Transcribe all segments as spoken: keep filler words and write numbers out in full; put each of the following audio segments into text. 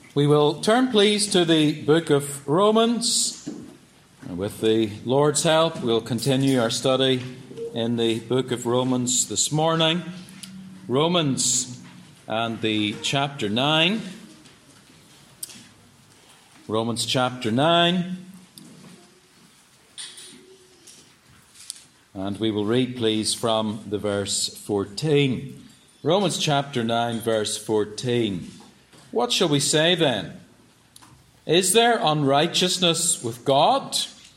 We will turn, please, to the book of Romans. And with the Lord's help, we'll continue our study in the book of Romans this morning. Romans and the chapter nine. Romans chapter nine. And we will read, please, from the verse fourteen. Romans chapter nine, verse fourteen. What shall we say then? Is there unrighteousness with God?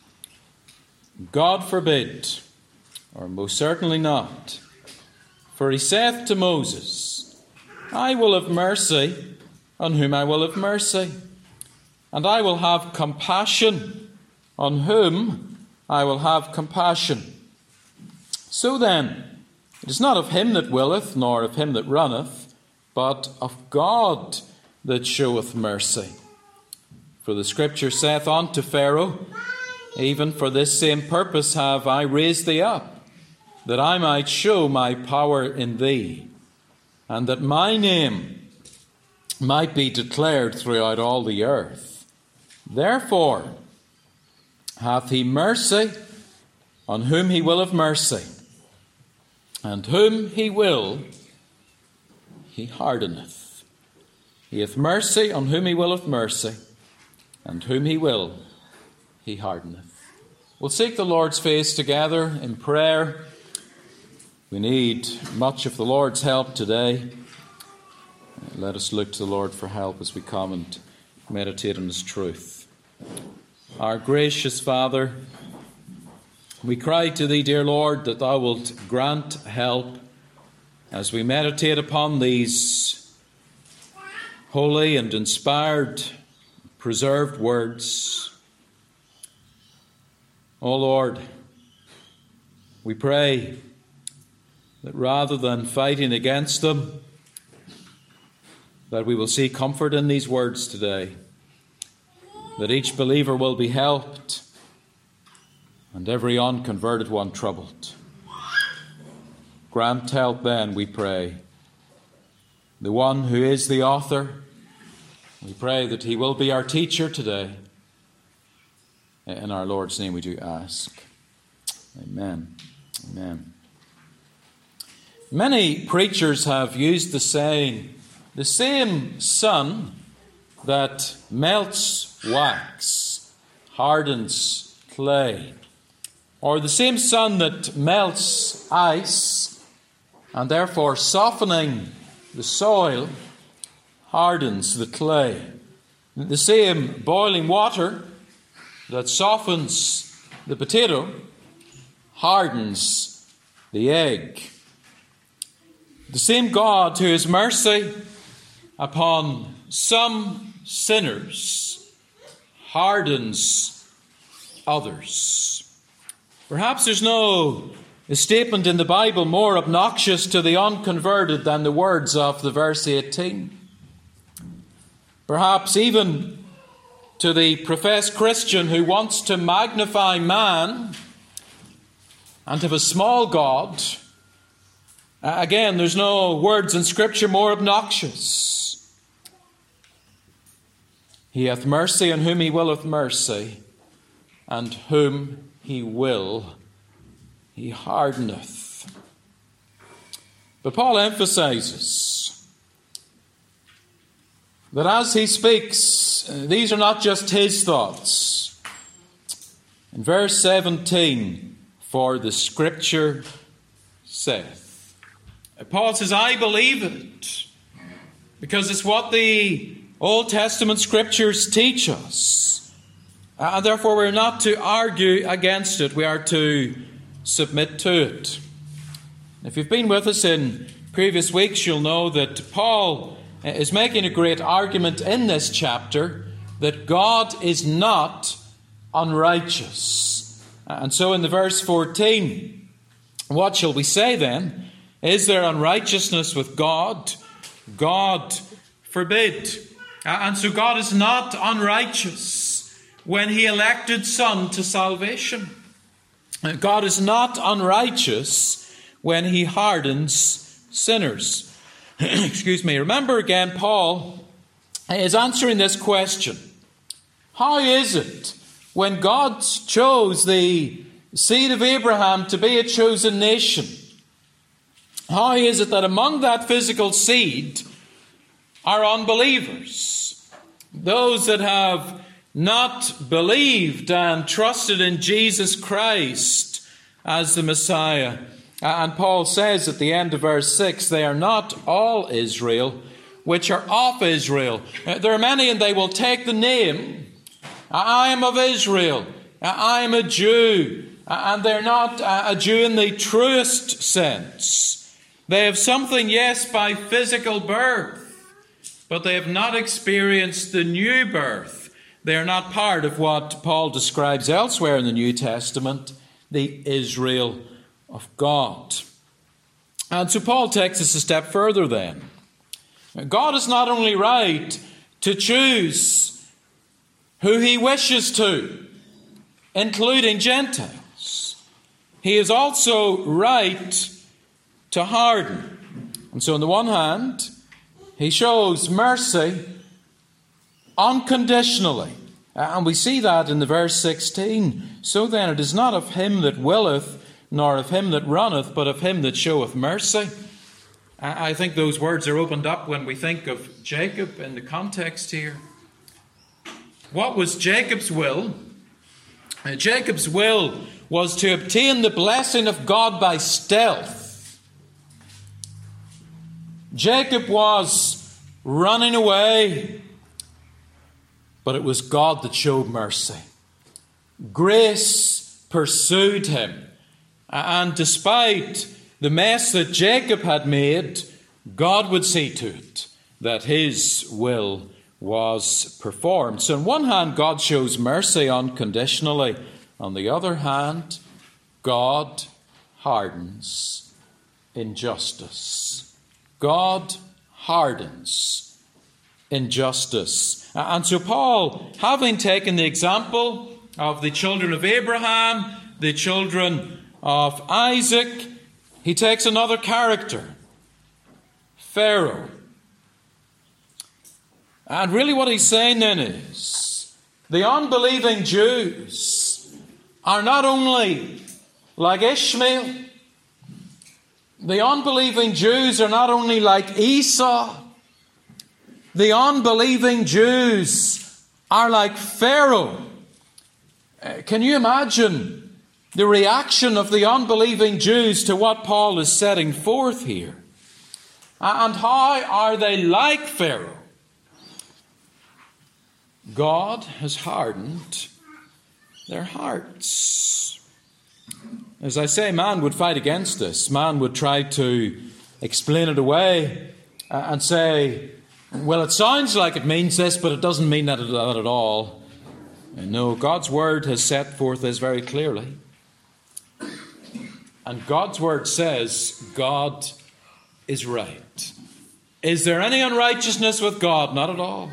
God forbid, or most certainly not. For he saith to Moses, I will have mercy on whom I will have mercy, and I will have compassion on whom I will have compassion. So then, it is not of him that willeth, nor of him that runneth, but of God that showeth mercy. For the Scripture saith unto Pharaoh, even for this same purpose have I raised thee up, that I might show my power in thee, and that my name might be declared throughout all the earth. Therefore hath he mercy on whom he will have mercy, and whom he will, he hardeneth. He hath mercy on whom he will have mercy, and whom he will, he hardeneth. We'll seek the Lord's face together in prayer. We need much of the Lord's help today. Let us look to the Lord for help as we come and meditate on His truth. Our gracious Father, we cry to Thee, dear Lord, that Thou wilt grant help as we meditate upon these holy and inspired, preserved words. O Lord, we pray that rather than fighting against them, that we will see comfort in these words today, that each believer will be helped and every unconverted one troubled. Grant help then, we pray. The one who is the author, we pray that he will be our teacher today. In our Lord's name we do ask. Amen. Amen. Many preachers have used the saying, the same sun that melts wax hardens clay, or the same sun that melts ice and therefore softening the soil hardens the clay. The same boiling water that softens the potato hardens the egg. The same God who has mercy upon some sinners hardens others. Perhaps there's no statement in the Bible more obnoxious to the unconverted than the words of the verse eighteen. Perhaps even to the professed Christian who wants to magnify man and have a small God. Again, there's no words in Scripture more obnoxious. He hath mercy on whom he will have mercy, and whom he will, he hardeneth. But Paul emphasizes that as he speaks, these are not just his thoughts. In verse seventeen, for the Scripture saith. Paul says, I believe it, because it's what the Old Testament Scriptures teach us. And therefore we're not to argue against it, we are to submit to it. If you've been with us in previous weeks, you'll know that Paul is making a great argument in this chapter that God is not unrighteous. And so in the verse fourteen, what shall we say then? Is there unrighteousness with God? God forbid. And so God is not unrighteous when he elected some to salvation. God is not unrighteous when he hardens sinners. Excuse me. Remember again, Paul is answering this question. How is it when God chose the seed of Abraham to be a chosen nation? How is it that among that physical seed are unbelievers? Those that have not believed and trusted in Jesus Christ as the Messiah. And Paul says at the end of verse six, they are not all Israel, which are of Israel. There are many, and they will take the name, I am of Israel, I am a Jew, and they're not a Jew in the truest sense. They have something, yes, by physical birth, but they have not experienced the new birth. They are not part of what Paul describes elsewhere in the New Testament, the Israel of God. And so Paul takes us a step further then. God is not only right to choose who he wishes to, including Gentiles, he is also right to harden. And so on the one hand, he shows mercy unconditionally. And we see that in the verse sixteen. So then it is not of him that willeth, nor of him that runneth, but of him that showeth mercy. I think those words are opened up when we think of Jacob in the context here. What was Jacob's will? Uh, Jacob's will was to obtain the blessing of God by stealth. Jacob was running away, but it was God that showed mercy. Grace pursued him. And despite the mess that Jacob had made, God would see to it that his will was performed. So on one hand, God shows mercy unconditionally. On the other hand, God hardens injustice. God hardens injustice. And so Paul, having taken the example of the children of Abraham, the children of Isaac, he takes another character, Pharaoh. And really what he's saying then is, the unbelieving Jews are not only like Ishmael, the unbelieving Jews are not only like Esau, the unbelieving Jews are like Pharaoh. Uh, can you imagine the reaction of the unbelieving Jews to what Paul is setting forth here? And how are they like Pharaoh? God has hardened their hearts. As I say, man would fight against this. Man would try to explain it away and say, well, it sounds like it means this, but it doesn't mean that at all. And no, God's word has set forth this very clearly. And God's word says God is right. Is there any unrighteousness with God? Not at all.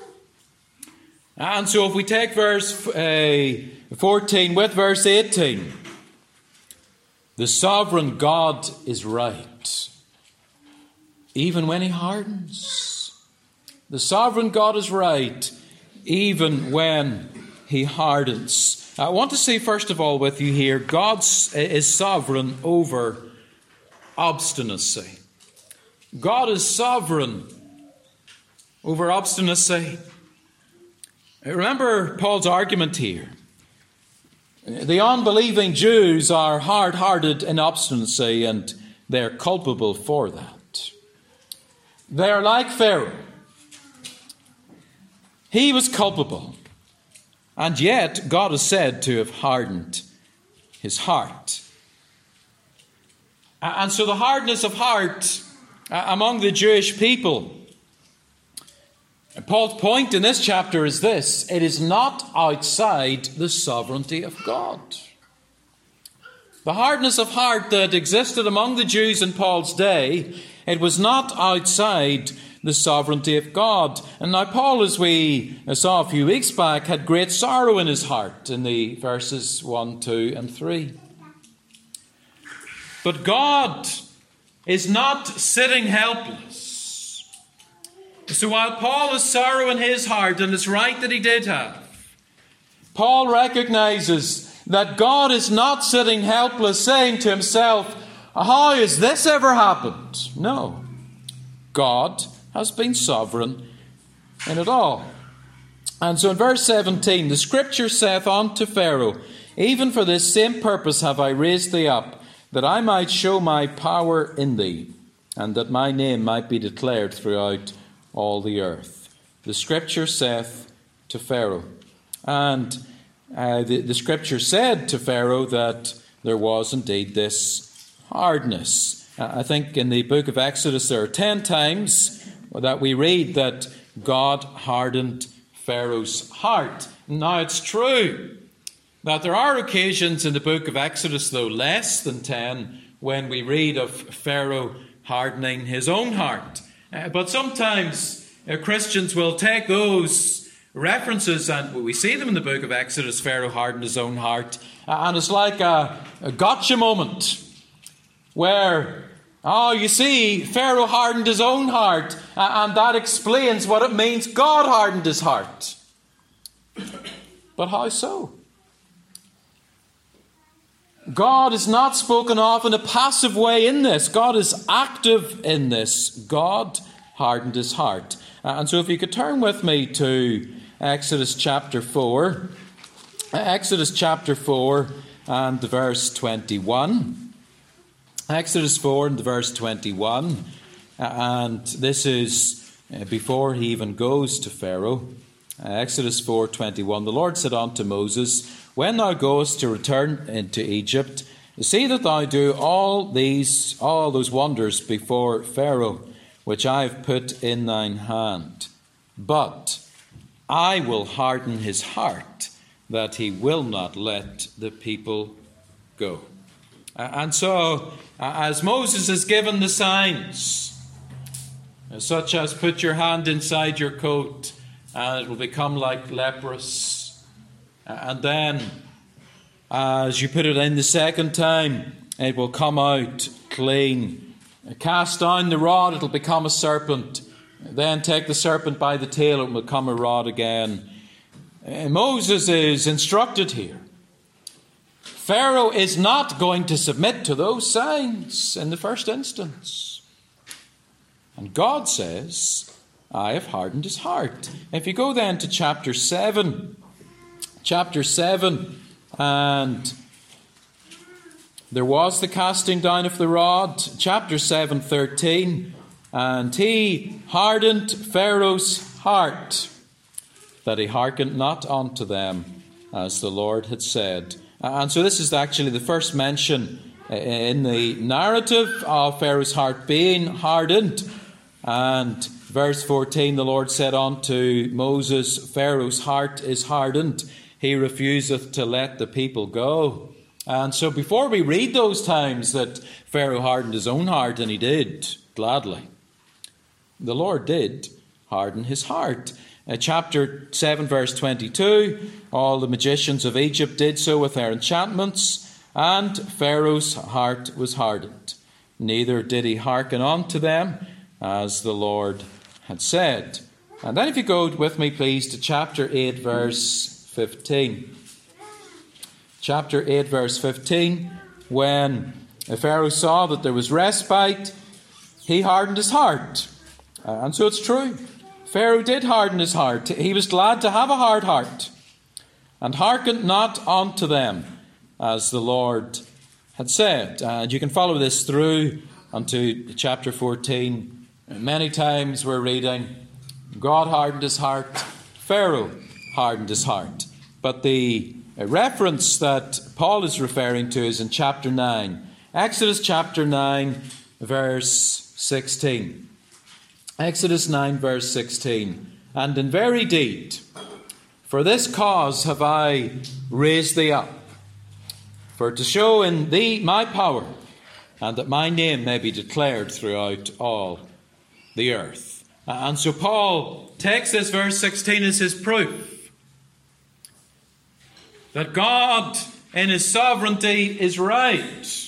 And so if we take verse uh, fourteen with verse eighteen, the sovereign God is right, even when he hardens. The sovereign God is right, even when he hardens. I want to say first of all with you here, God is sovereign over obstinacy. God is sovereign over obstinacy. Remember Paul's argument here. The unbelieving Jews are hard-hearted in obstinacy, and they're culpable for that. They are like Pharaoh. He was culpable, and yet God is said to have hardened his heart. And so the hardness of heart among the Jewish people, Paul's point in this chapter is this: it is not outside the sovereignty of God. The hardness of heart that existed among the Jews in Paul's day, it was not outside the sovereignty of God. And now Paul, as we saw a few weeks back, had great sorrow in his heart in the verses one, two and three. But God is not sitting helpless. So while Paul has sorrow in his heart, and it's right that he did have, Paul recognizes that God is not sitting helpless saying to himself, how has this ever happened? No. God has been sovereign in it all. And so in verse seventeen, the scripture saith unto Pharaoh, even for this same purpose have I raised thee up, that I might show my power in thee, and that my name might be declared throughout all the earth. The scripture saith to Pharaoh. And uh, the, the scripture said to Pharaoh that there was indeed this hardness. Uh, I think in the book of Exodus there are ten times that we read that God hardened Pharaoh's heart. Now it's true that there are occasions in the book of Exodus, though less than ten, when we read of Pharaoh hardening his own heart. Uh, but sometimes uh, Christians will take those references, and we see them in the book of Exodus, Pharaoh hardened his own heart, uh, and it's like a, a gotcha moment where, oh, you see, Pharaoh hardened his own heart, uh, and that explains what it means God hardened his heart. But how so? God is not spoken of in a passive way in this. God is active in this. God hardened his heart. Uh, and so if you could turn with me to Exodus chapter four. Exodus chapter four and verse twenty-one. Exodus four and verse twenty-one. Uh, and this is uh, before he even goes to Pharaoh. Uh, Exodus four twenty-one. The Lord said unto Moses, when thou goest to return into Egypt, see that thou do all these, all those wonders before Pharaoh, which I have put in thine hand. But I will harden his heart, that he will not let the people go. And so, as Moses is given the signs, such as put your hand inside your coat, and it will become like leprous. And then, as you put it in the second time, it will come out clean. Cast down the rod, it will become a serpent. Then take the serpent by the tail, it will become a rod again. And Moses is instructed here. Pharaoh is not going to submit to those signs in the first instance. And God says, I have hardened his heart. If you go then to chapter seven, chapter seven, and there was the casting down of the rod, chapter seven, thirteen, and he hardened Pharaoh's heart, that he hearkened not unto them, as the Lord had said. And so this is actually the first mention in the narrative of Pharaoh's heart being hardened. And verse fourteen, the Lord said unto Moses, Pharaoh's heart is hardened, he refuseth to let the people go. And so before we read those times that Pharaoh hardened his own heart, and he did, gladly, the Lord did harden his heart. Uh, chapter seven, verse twenty-two, all the magicians of Egypt did so with their enchantments, and Pharaoh's heart was hardened. Neither did he hearken unto them, as the Lord had said. And then if you go with me, please, to chapter eight, verse fifteen. Chapter eight, verse fifteen. When Pharaoh saw that there was respite, he hardened his heart. And so it's true. Pharaoh did harden his heart. He was glad to have a hard heart, and hearkened not unto them, as the Lord had said. And you can follow this through unto chapter fourteen. Many times we're reading, God hardened his heart, Pharaoh hardened his heart. But the reference that Paul is referring to is in chapter nine. Exodus chapter nine, verse sixteen. Exodus nine, verse sixteen. And in very deed, for this cause have I raised thee up, for to show in thee my power, and that my name may be declared throughout all the earth. And so Paul takes this verse sixteen as his proof that God in his sovereignty is right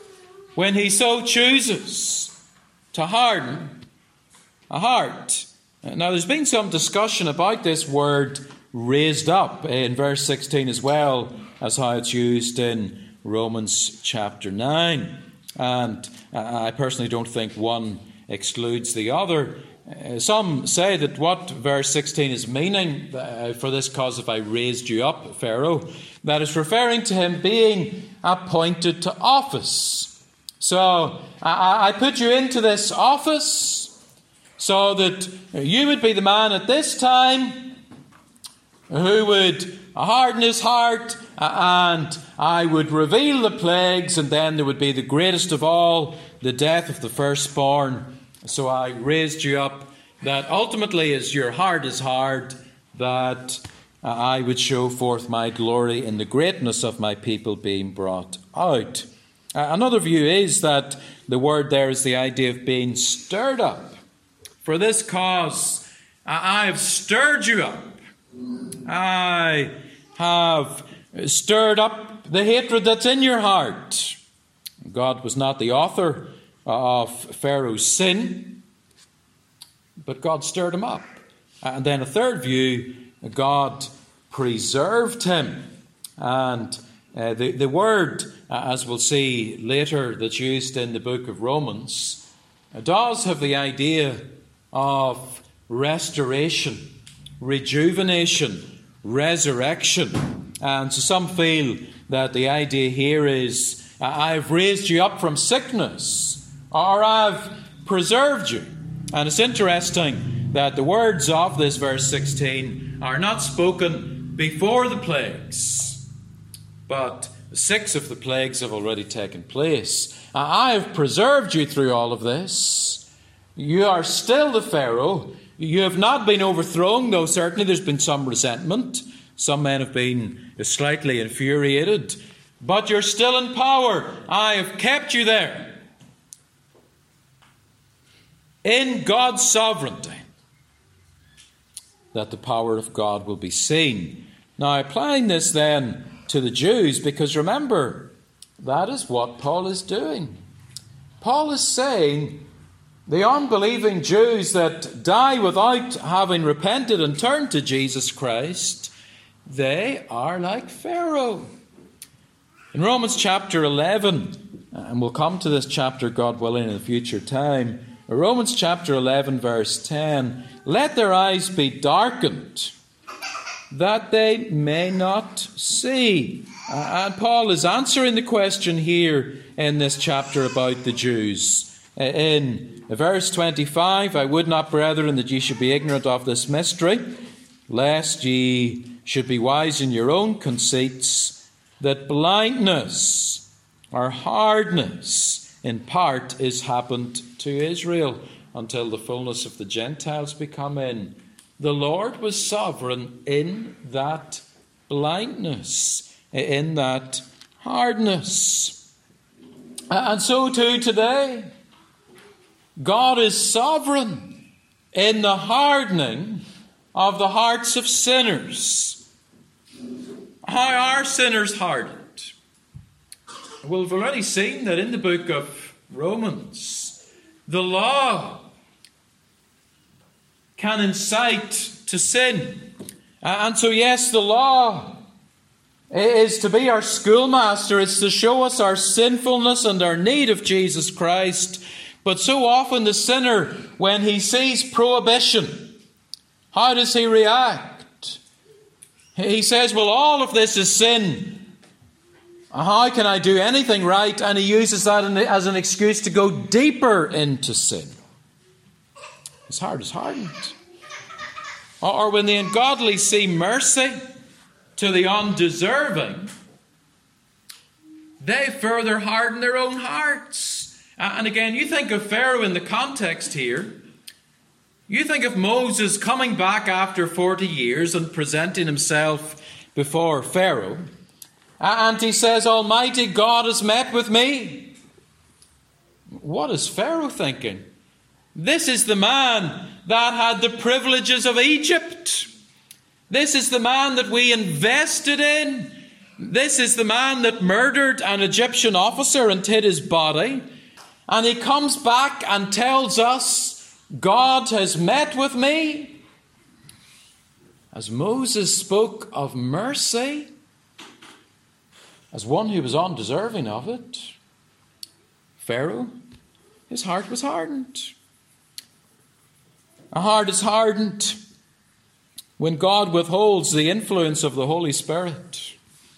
when he so chooses to harden a heart Now, there's been some discussion about this word raised up in verse sixteen as well as how it's used in Romans chapter nine. And I personally don't think one excludes the other. Some say that what verse sixteen is meaning, uh, for this cause have I raised you up, Pharaoh, that is referring to him being appointed to office. So I, I put you into this office so that you would be the man at this time who would harden his heart, and I would reveal the plagues, and then there would be the greatest of all, the death of the firstborn. So I raised you up, that ultimately as your heart is hard, that I would show forth my glory in the greatness of my people being brought out. Another view is that the word there is the idea of being stirred up. For this cause I have stirred you up. I have stirred up the hatred that's in your heart. God was not the author of Pharaoh's sin, but God stirred him up. And then a third view, God preserved him. And uh, the, the word, uh, as we'll see later, that's used in the book of Romans, uh, does have the idea of restoration, rejuvenation, resurrection. And so some feel that the idea here is, uh, I've raised you up from sickness, or I've preserved you. And it's interesting that the words of this verse sixteen are not spoken before the plagues, but six of the plagues have already taken place. I have preserved you through all of this. You are still the Pharaoh. You have not been overthrown, though certainly there's been some resentment. Some men have been slightly infuriated, but you're still in power. I have kept you there. In God's sovereignty, that the power of God will be seen. Now, applying this then to the Jews, because remember, that is what Paul is doing. Paul is saying the unbelieving Jews that die without having repented and turned to Jesus Christ, they are like Pharaoh. In Romans chapter eleven, and we'll come to this chapter, God willing, in a future time, Romans chapter eleven, verse ten, let their eyes be darkened, that they may not see. Uh, and Paul is answering the question here in this chapter about the Jews. Uh, in verse twenty-five, I would not, brethren, that ye should be ignorant of this mystery, lest ye should be wise in your own conceits, that blindness or hardness in part is happened to Israel, until the fullness of the Gentiles be come in. The Lord was sovereign in that blindness, in that hardness. And so too today, God is sovereign in the hardening of the hearts of sinners. How are sinners hardened? Well, we've already seen that in the book of Romans, the law can incite to sin. And so, yes, the law is to be our schoolmaster. It's to show us our sinfulness and our need of Jesus Christ. But so often the sinner, when he sees prohibition, how does he react? He says, well, all of this is sin. How can I do anything right? And he uses that as an excuse to go deeper into sin. His heart is hardened. Or when the ungodly see mercy to the undeserving, they further harden their own hearts. And again, you think of Pharaoh in the context here. You think of Moses coming back after forty years and presenting himself before Pharaoh. And he says, Almighty God has met with me. What is Pharaoh thinking? This is the man that had the privileges of Egypt. This is the man that we invested in. This is the man that murdered an Egyptian officer and hid his body. And he comes back and tells us God has met with me. As Moses spoke of mercy as one who was undeserving of it, Pharaoh, his heart was hardened. A heart is hardened when God withholds the influence of the Holy Spirit.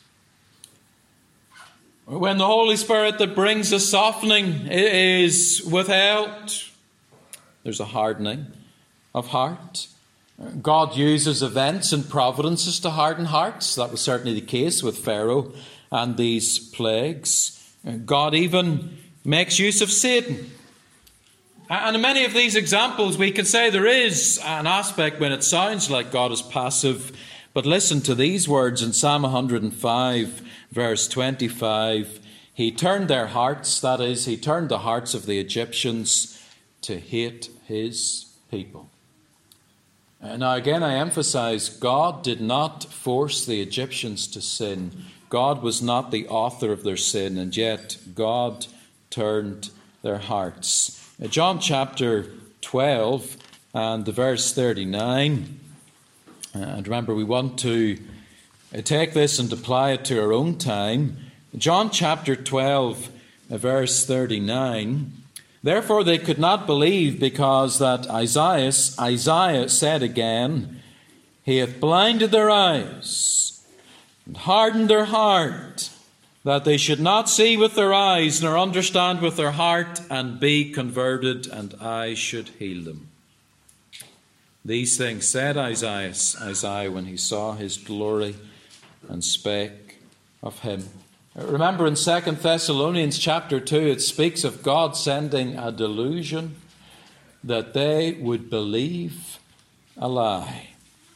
When the Holy Spirit that brings the softening is withheld, there's a hardening of heart. God uses events and providences to harden hearts. That was certainly the case with Pharaoh and these plagues. God even makes use of Satan. And in many of these examples, we can say there is an aspect when it sounds like God is passive. But listen to these words in Psalm one hundred five, verse twenty-five. He turned their hearts, that is, he turned the hearts of the Egyptians to hate his people. Now again, I emphasize, God did not force the Egyptians to sin. God was not the author of their sin, and yet God turned their hearts. John chapter twelve and the verse thirty-nine. And remember, we want to take this and apply it to our own time. John chapter twelve, verse thirty-nine. Therefore they could not believe, because that Isaiah, Isaiah said again, He hath blinded their eyes and hardened their heart, that they should not see with their eyes, nor understand with their heart, and be converted, and I should heal them. These things said Isaiah, Isaiah when he saw his glory and spake of him. Remember in Second Thessalonians chapter two, it speaks of God sending a delusion that they would believe a lie.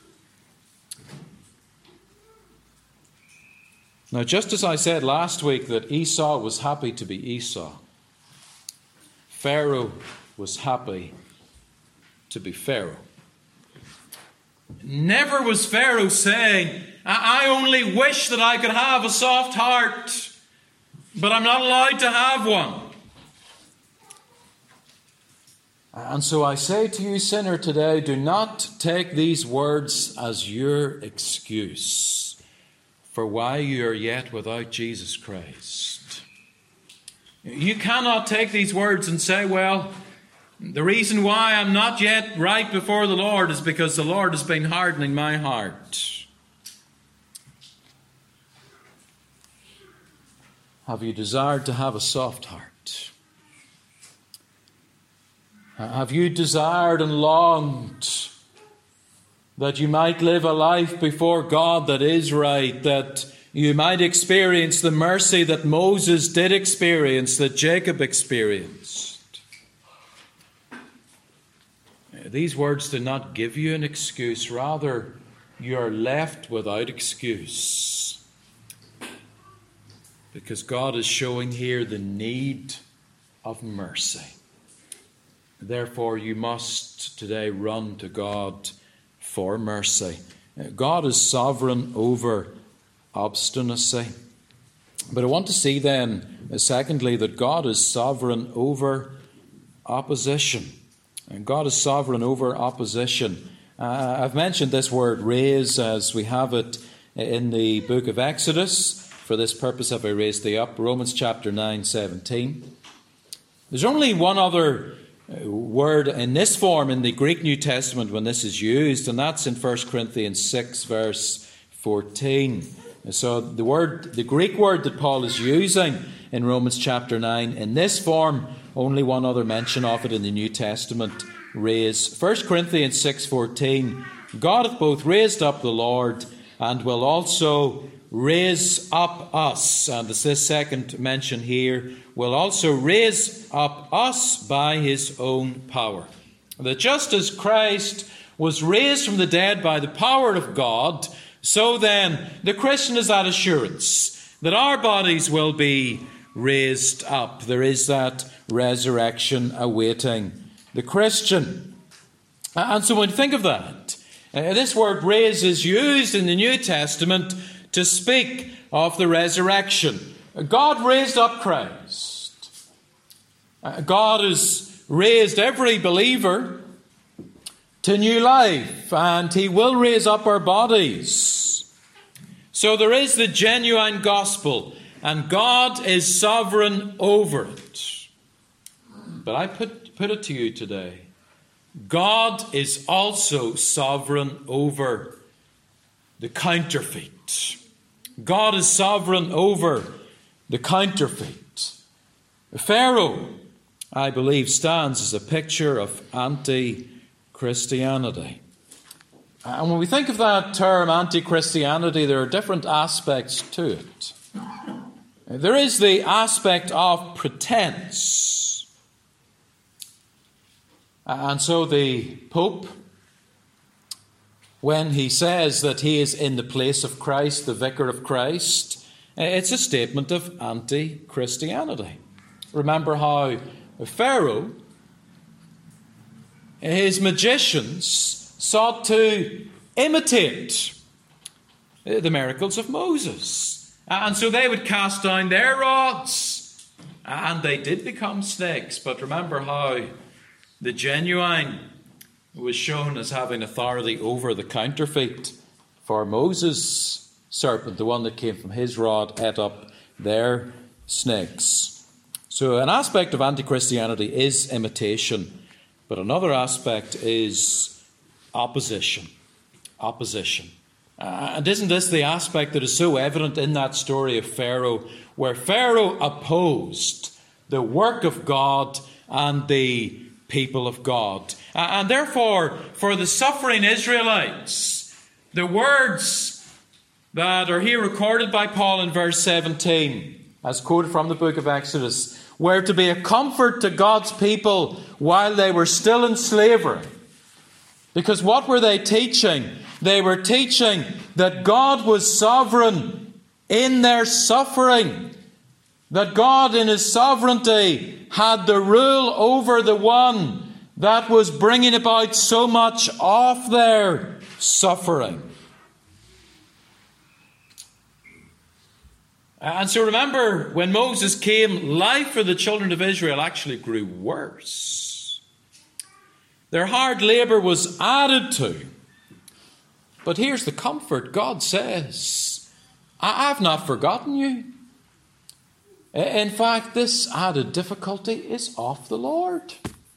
Now, just as I said last week that Esau was happy to be Esau, Pharaoh was happy to be Pharaoh. Never was Pharaoh saying, I only wish that I could have a soft heart, but I'm not allowed to have one. And so I say to you, sinner, today, do not take these words as your excuse for why you are yet without Jesus Christ. You cannot take these words and say, well, the reason why I'm not yet right before the Lord is because the Lord has been hardening my heart. Have you desired to have a soft heart? Have you desired and longed that you might live a life before God that is right, that you might experience the mercy that Moses did experience, that Jacob experienced? These words do not give you an excuse. Rather, you are left without excuse. Because God is showing here the need of mercy. Therefore, you must today run to God for mercy. God is sovereign over obstinacy. But I want to see then, secondly, that God is sovereign over opposition. And God is sovereign over opposition. Uh, I've mentioned this word raise as we have it in the book of Exodus. For this purpose have I raised thee up. Romans chapter nine, seventeen. There's only one other word in this form in the Greek New Testament when this is used, and that's in First Corinthians six, verse fourteen. So the word, the Greek word that Paul is using in Romans chapter nine, in this form, only one other mention of it in the New Testament, raise. First Corinthians six, fourteen. God hath both raised up the Lord and will also raise up us. And as this second mention here, will also raise up us by his own power. That just as Christ was raised from the dead by the power of God, so then the Christian has that assurance that our bodies will be raised up. There is that resurrection awaiting the Christian. And so when you think of that, uh, this word raise is used in the New Testament to speak of the resurrection. God raised up Christ. Uh, God has raised every believer to new life, and he will raise up our bodies. So there is the genuine gospel, and God is sovereign over it. But I put, put it to you today, God is also sovereign over the counterfeit. God is sovereign over the counterfeit. Pharaoh, I believe, stands as a picture of anti-Christianity. And when we think of that term, anti-Christianity, there are different aspects to it. There is the aspect of pretense. And so the Pope, when he says that he is in the place of Christ, the vicar of Christ, it's a statement of anti-Christianity. Remember how Pharaoh, his magicians, sought to imitate the miracles of Moses. And so they would cast down their rods, and they did become snakes. But remember how the genuine was shown as having authority over the counterfeit. For Moses' serpent, the one that came from his rod, ate up their snakes. So an aspect of anti-Christianity is imitation, but another aspect is opposition. Opposition. Uh, and isn't this the aspect that is so evident in that story of Pharaoh, where Pharaoh opposed the work of God and the people of God? Uh, and therefore, for the suffering Israelites, the words that are here recorded by Paul in verse seventeen, as quoted from the book of Exodus, were to be a comfort to God's people while they were still in slavery. Because what were they teaching? They were teaching that God was sovereign in their suffering. That God in his sovereignty had the rule over the one that was bringing about so much of their suffering. And so remember, when Moses came, life for the children of Israel actually grew worse. Their hard labour was added to. But here's the comfort. God says, I've not forgotten you. In fact, this added difficulty is of the Lord.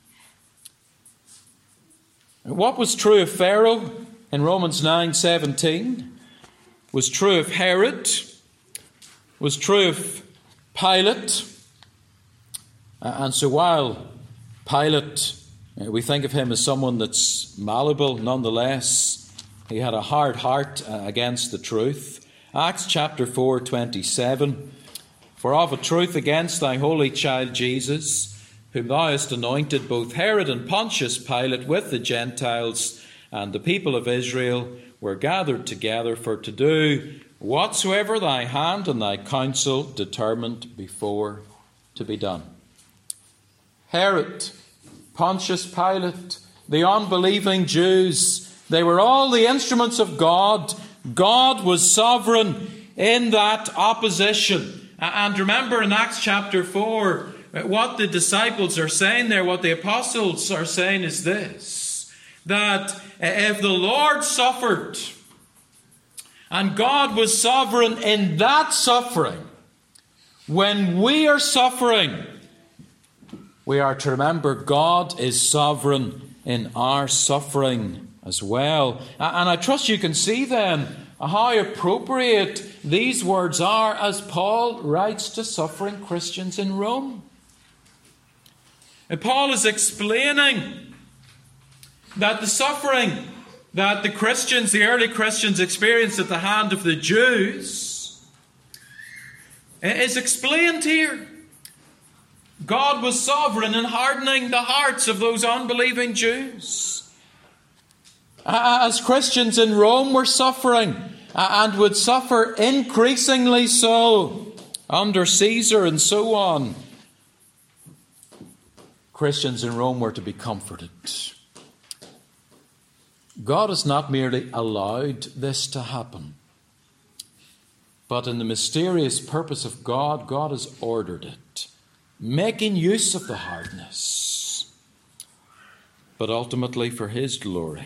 What was true of Pharaoh in Romans nine seventeen was true of Herod, was true of Pilate. And so while Pilate, we think of him as someone that's malleable, nonetheless, he had a hard heart against the truth. Acts chapter four twenty-seven, for of a truth against thy holy child Jesus, whom thou hast anointed, both Herod and Pontius Pilate with the Gentiles and the people of Israel were gathered together for to do whatsoever thy hand and thy counsel determined before to be done. Herod, Pontius Pilate, the unbelieving Jews, they were all the instruments of God. God was sovereign in that opposition. And remember in Acts chapter four, what the disciples are saying there, what the apostles are saying is this, that if the Lord suffered, and God was sovereign in that suffering, when we are suffering, we are to remember God is sovereign in our suffering as well. And I trust you can see then how appropriate these words are as Paul writes to suffering Christians in Rome. And Paul is explaining that the suffering that the Christians, the early Christians, experienced at the hand of the Jews is explained here. God was sovereign in hardening the hearts of those unbelieving Jews. As Christians in Rome were suffering, and would suffer increasingly so under Caesar and so on, Christians in Rome were to be comforted. God has not merely allowed this to happen, but in the mysterious purpose of God, God has ordered it, making use of the hardness. but ultimately for his glory.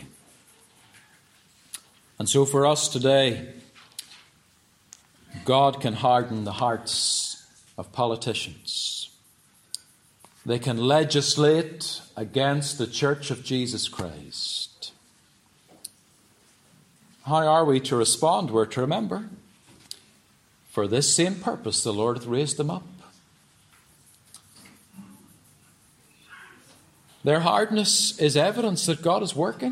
And so for us today, God can harden the hearts of politicians. They can legislate against the Church of Jesus Christ. How are we to respond? We're to remember, for this same purpose the Lord hath raised them up. Their hardness is evidence that God is working.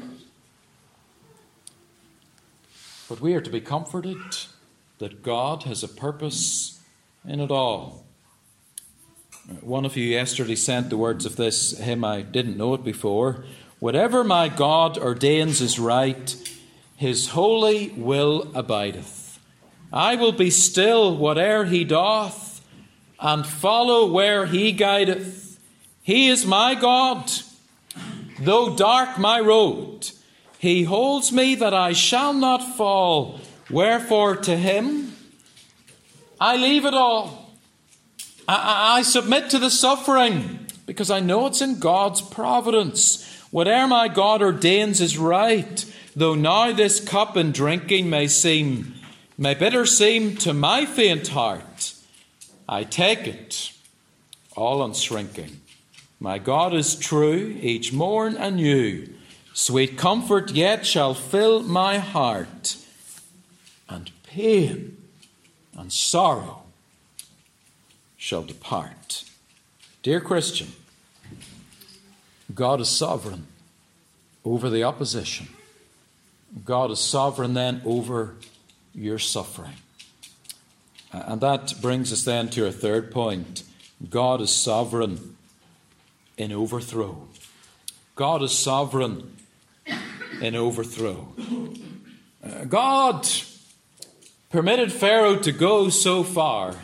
But we are to be comforted that God has a purpose in it all. One of you yesterday sent the words of this hymn. I didn't know it before. Whatever my God ordains is right, his holy will abideth. I will be still whate'er he doth, and follow where he guideth. He is my God, though dark my road. He holds me that I shall not fall. Wherefore to him I leave it all. I, I submit to the suffering because I know it's in God's providence. Whate'er my God ordains is right, though now this cup in drinking may seem, may bitter seem to my faint heart. I take it, all unshrinking. My God is true, each morn anew. Sweet comfort yet shall fill my heart, and pain and sorrow shall depart. Dear Christian, God is sovereign over the opposition. God is sovereign then over your suffering. And that brings us then to our third point. God is sovereign in overthrow. God is sovereign in overthrow. Uh, God permitted Pharaoh to go so far,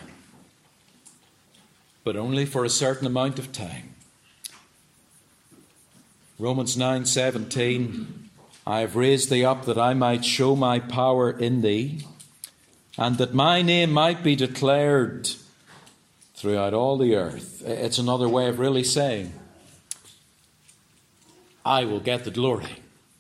but only for a certain amount of time. Romans nine seventeen, I have raised thee up that I might show my power in thee, and that my name might be declared throughout all the earth. It's another way of really saying, I will get the glory.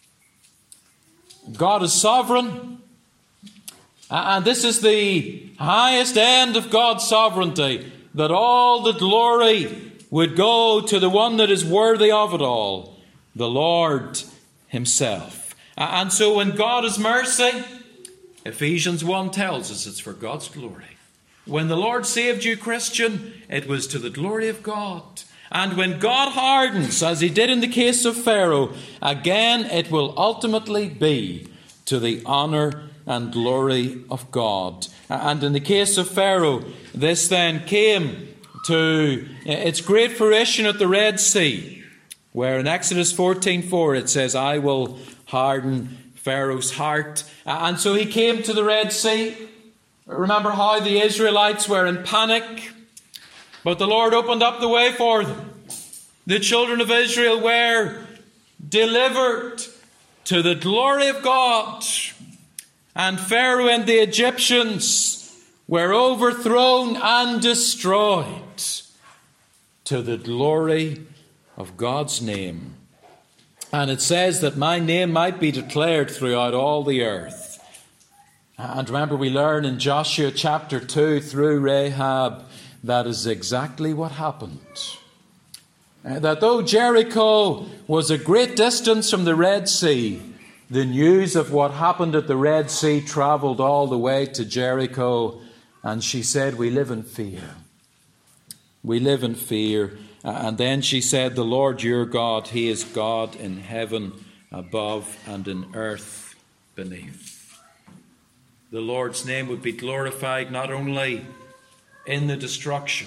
God is sovereign, and this is the highest end of God's sovereignty, that all the glory would go to the one that is worthy of it all, the Lord himself. And so when God is mercy, Ephesians one tells us it's for God's glory. When the Lord saved you, Christian, it was to the glory of God. And when God hardens, as he did in the case of Pharaoh, again it will ultimately be to the honour and glory of God. And in the case of Pharaoh, this then came to its great fruition at the Red Sea, where in Exodus fourteen four it says, I will harden Pharaoh's heart. And so he came to the Red Sea. Remember how the Israelites were in panic, but the Lord opened up the way for them. The children of Israel were delivered to the glory of God. And Pharaoh and the Egyptians were overthrown and destroyed to the glory of God's name. And it says that my name might be declared throughout all the earth. And remember, we learn in Joshua chapter two through Rahab, that is exactly what happened. That though Jericho was a great distance from the Red Sea, the news of what happened at the Red Sea travelled all the way to Jericho. And she said, we live in fear. We live in fear. And then she said, the Lord your God, he is God in heaven above and in earth beneath. The Lord's name would be glorified not only in the destruction,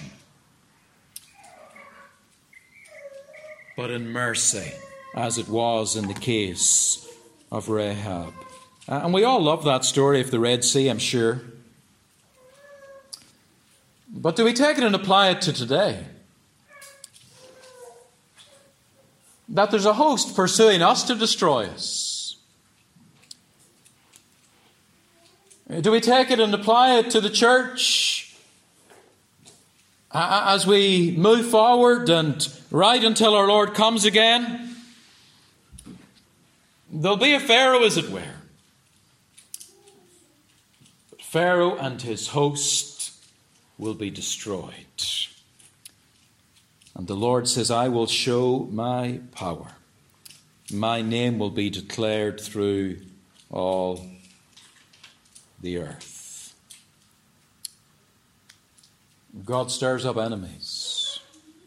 but in mercy, as it was in the case of Rahab. And we all love that story of the Red Sea, I'm sure. But do we take it and apply it to today? That there's a host pursuing us to destroy us. Do we take it and apply it to the church as we move forward and right until our Lord comes again? There'll be a Pharaoh, as it were. But Pharaoh and his host will be destroyed. And the Lord says, I will show my power. My name will be declared through all the earth. God stirs up enemies,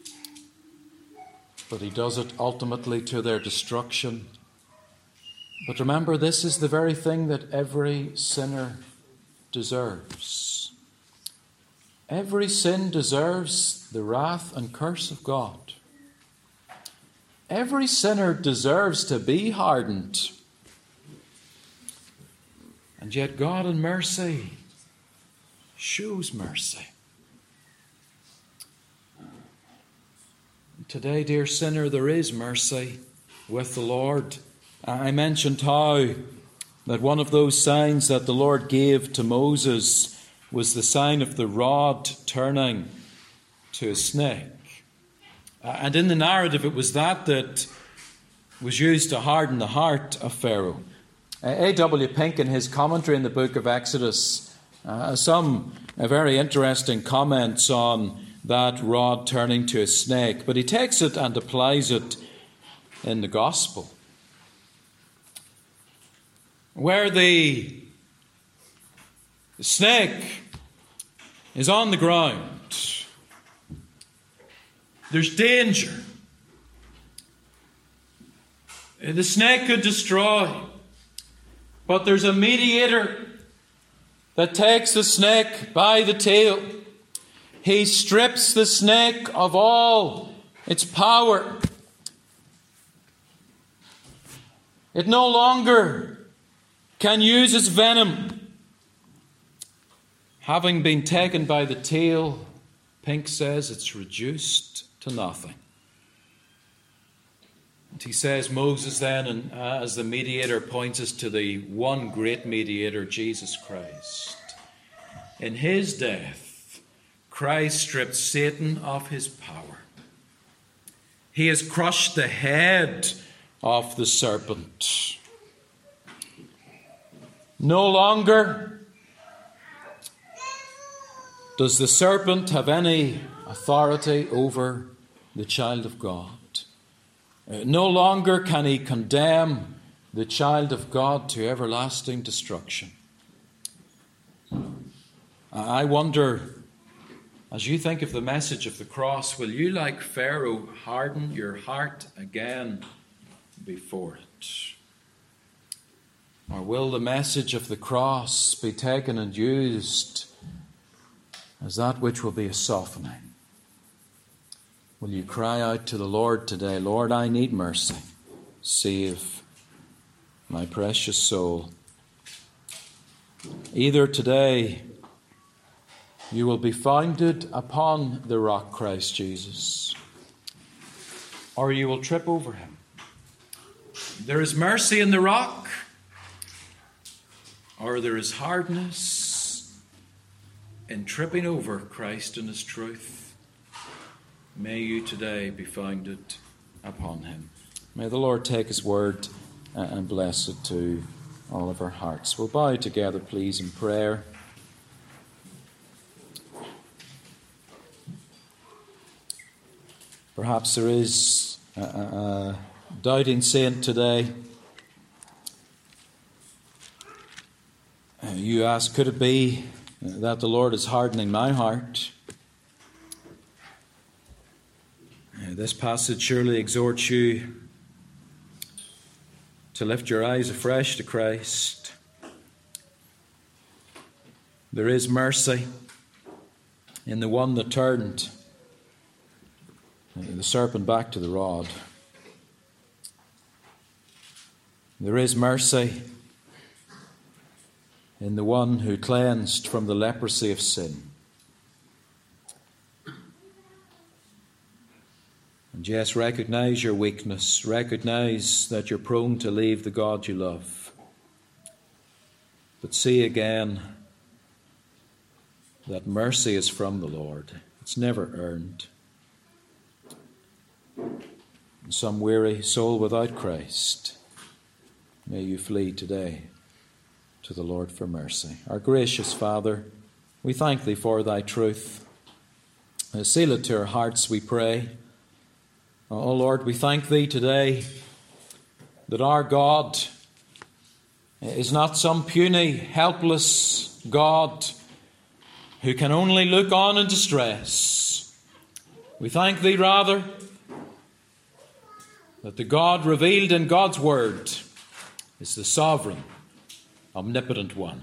but he does it ultimately to their destruction. But remember, this is the very thing that every sinner deserves. Every sin deserves the wrath and curse of God. Every sinner deserves to be hardened. And yet God in mercy shows mercy. Today, dear sinner, there is mercy with the Lord. I mentioned how that one of those signs that the Lord gave to Moses was the sign of the rod turning to a snake. And in the narrative, it was that that was used to harden the heart of Pharaoh. A W Pink, in his commentary in the book of Exodus, uh, some uh, very interesting comments on that rod turning to a snake. But he takes it and applies it in the gospel, where the snake is on the ground. There's danger. The snake could destroy, but there's a mediator that takes the snake by the tail. He strips the snake of all its power. It no longer can use its venom. Having been taken by the tail, Pink says it's reduced to nothing. And he says Moses then, and uh, as the mediator, points us to the one great mediator, Jesus Christ. In his death, Christ stripped Satan of his power. He has crushed the head of the serpent. No longer does the serpent have any authority over the child of God. No longer can he condemn the child of God to everlasting destruction. I wonder, as you think of the message of the cross, will you, like Pharaoh, harden your heart again before it? Or will the message of the cross be taken and used as that which will be a softening? Will you cry out to the Lord today, Lord, I need mercy. Save my precious soul. Either today you will be founded upon the rock Christ Jesus, or you will trip over him. There is mercy in the rock, or there is hardness in tripping over Christ and his truth. May you today be founded upon him. May the Lord take his word and bless it to all of our hearts. We'll bow together, please, in prayer. Perhaps there is a, a doubting saint today. You ask, could it be that the Lord is hardening my heart? This passage surely exhorts you to lift your eyes afresh to Christ. There is mercy in the one that turned the serpent back to the rod. There is mercy in the one who cleansed from the leprosy of sin. And yes, recognize your weakness. Recognize that you're prone to leave the God you love. But see again that mercy is from the Lord. It's never earned. And some weary soul without Christ may you flee today to the Lord for mercy. Our gracious Father, we thank thee for thy truth. Uh, seal it to our hearts, we pray. Oh Lord, we thank thee today that our God is not some puny, helpless God who can only look on in distress. We thank thee rather that the God revealed in God's word is the sovereign, omnipotent one.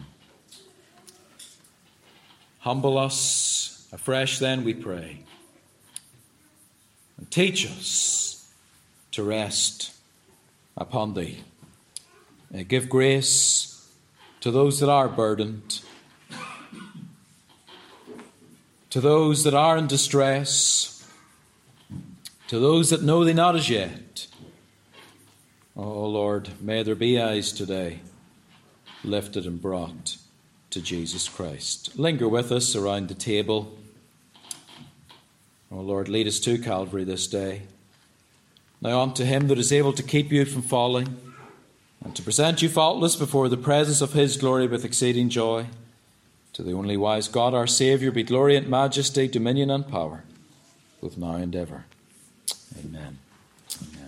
Humble us afresh then, we pray, and teach us to rest upon thee. Uh, give grace to those that are burdened, to those that are in distress, to those that know thee not as yet. Oh Lord, may there be eyes today lifted and brought to Jesus Christ. Linger with us around the table. Oh Lord, lead us to Calvary this day. Now unto him that is able to keep you from falling, and to present you faultless before the presence of his glory with exceeding joy. To the only wise God our Saviour be glory and majesty, dominion and power, both now and ever. Amen. Amen.